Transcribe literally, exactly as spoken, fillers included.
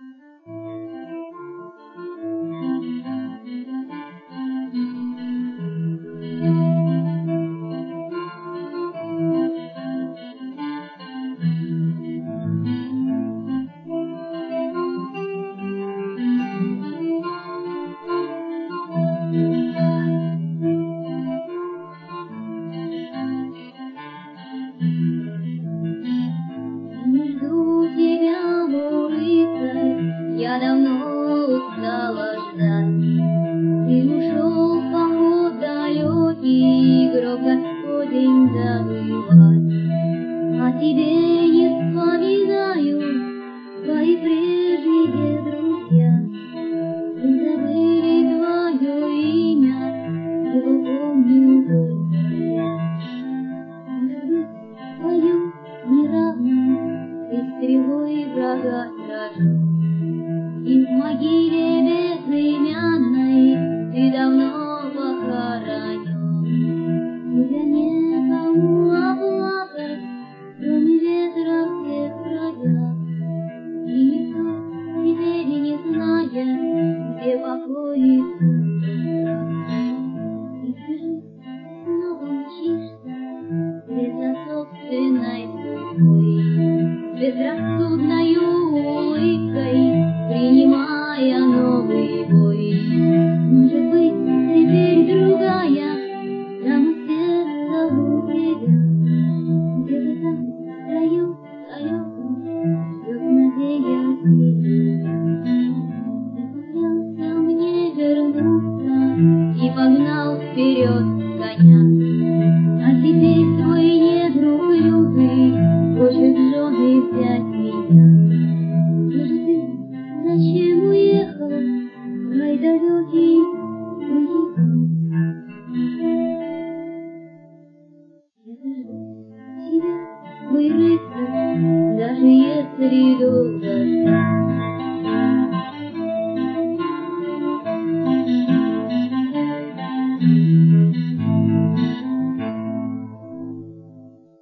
Я давно устала ждать. Ты ушел в поход далекий, гроб Господень забывать. А тебе не вспоминаю твои прежние друзья. Мы забыли твое имя, его помню только я. Может быть, твою неравную ты стрелой врага сражен. И в могиле безымянной ты давно похоронен. Тебя некому оплакать, кроме ветра в тех краях. И никто теперь не знает, где покоится душа. И ты снова мчишься вслед за собственной судьбой, безрассудной улыбкой принимая новый бой. Может быть, теперь другая, там у сердца у тебя. Где-то там, в краю далеком, ждет, надеясь, тебя. Ты поклялся мне вернуться и погнал вперед коня. А теперь твой недруг лютый хочет в жены взять меня. Зачем уехал, край далекий уехал? Я дожду тебя, мой рыцарь, даже если долго.